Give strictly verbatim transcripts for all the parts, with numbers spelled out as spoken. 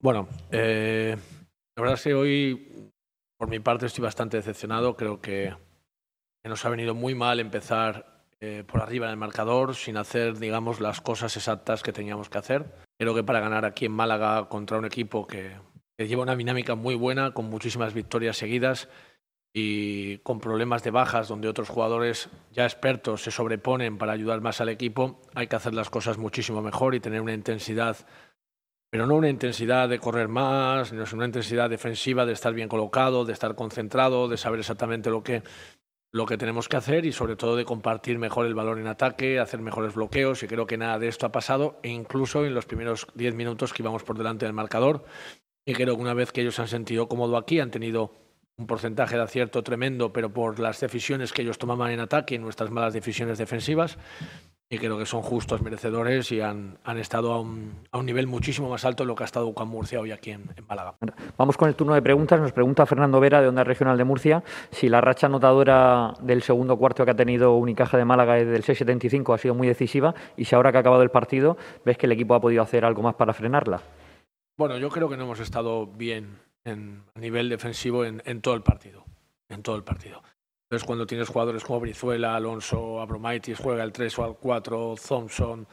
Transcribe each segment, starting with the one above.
Bueno, eh, la verdad es que hoy, por mi parte, estoy bastante decepcionado. Creo que, que nos ha venido muy mal empezar eh, por arriba en el marcador sin hacer, digamos, las cosas exactas que teníamos que hacer. Creo que para ganar aquí en Málaga contra un equipo que, que lleva una dinámica muy buena, con muchísimas victorias seguidas y con problemas de bajas donde otros jugadores ya expertos se sobreponen para ayudar más al equipo, hay que hacer las cosas muchísimo mejor y tener una intensidad, pero no una intensidad de correr más, sino una intensidad defensiva, de estar bien colocado, de estar concentrado, de saber exactamente lo que, lo que tenemos que hacer y sobre todo de compartir mejor el balón en ataque, hacer mejores bloqueos, y creo que nada de esto ha pasado, e incluso en los primeros diez minutos que íbamos por delante del marcador, y creo que una vez que ellos se han sentido cómodos aquí, han tenido un porcentaje de acierto tremendo, pero por las decisiones que ellos tomaban en ataque y nuestras malas decisiones defensivas, y creo que son justos merecedores y han, han estado a un, a un nivel muchísimo más alto de lo que ha estado U C A M Murcia hoy aquí en, en Málaga. Vamos con el turno de preguntas. Nos pregunta Fernando Vera, de Onda Regional de Murcia, si la racha anotadora del segundo cuarto que ha tenido Unicaja de Málaga desde el seis setenta y cinco ha sido muy decisiva, y si ahora que ha acabado el partido ves que el equipo ha podido hacer algo más para frenarla. Bueno, yo creo que no hemos estado bien en, a nivel defensivo en, en todo el partido, en todo el partido. Entonces, cuando tienes jugadores como Brizuela, Alonso, Abromaitis, juega el tres o al cuatro, Thompson,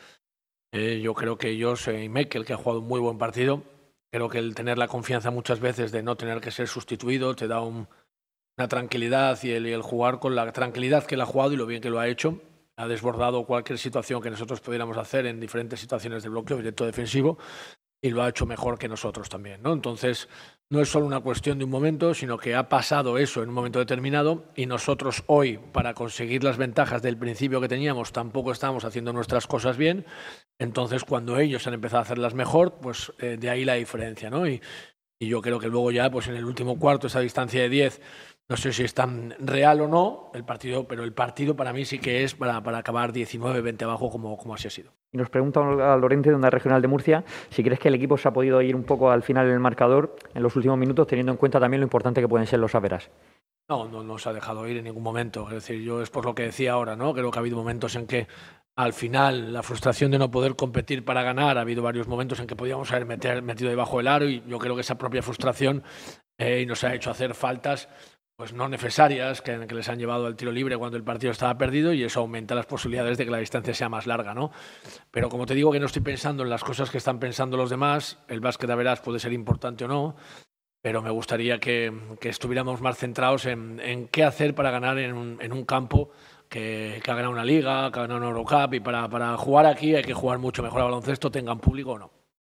eh, yo creo que ellos, eh, y Mekel, que ha jugado un muy buen partido, creo que el tener la confianza muchas veces de no tener que ser sustituido te da un, una tranquilidad, y el, y el jugar con la tranquilidad que él ha jugado y lo bien que lo ha hecho, ha desbordado cualquier situación que nosotros pudiéramos hacer en diferentes situaciones de bloqueo directo defensivo, y lo ha hecho mejor que nosotros también, ¿no? Entonces, no es solo una cuestión de un momento, sino que ha pasado eso en un momento determinado, y nosotros hoy, para conseguir las ventajas del principio que teníamos, tampoco estamos haciendo nuestras cosas bien. Entonces, cuando ellos han empezado a hacerlas mejor, pues eh, de ahí la diferencia, ¿no? Y, y yo creo que luego ya, pues en el último cuarto, esa distancia de diez, no sé si es tan real o no el partido, pero el partido para mí sí que es para, para acabar diecinueve veinte abajo, como, como así ha sido. Y nos pregunta a Lorente, de Onda Regional de Murcia, si crees que el equipo se ha podido ir un poco al final en el marcador en los últimos minutos, teniendo en cuenta también lo importante que pueden ser los average. No, no, no se ha dejado ir en ningún momento. Es decir, yo es por lo que decía ahora, ¿no? Creo que ha habido momentos en que al final la frustración de no poder competir para ganar, ha habido varios momentos en que podíamos haber meter, metido debajo del aro, y yo creo que esa propia frustración eh, nos ha hecho hacer faltas pues no necesarias, que, que les han llevado al tiro libre cuando el partido estaba perdido, y eso aumenta las posibilidades de que la distancia sea más larga, ¿no? Pero como te digo, que no estoy pensando en las cosas que están pensando los demás. El básquet, a verás, puede ser importante o no, pero me gustaría que, que estuviéramos más centrados en, en qué hacer para ganar en un, en un campo que, que ha ganado una liga, que ha ganado una Eurocup, y para, para jugar aquí hay que jugar mucho mejor al baloncesto, tengan público o no.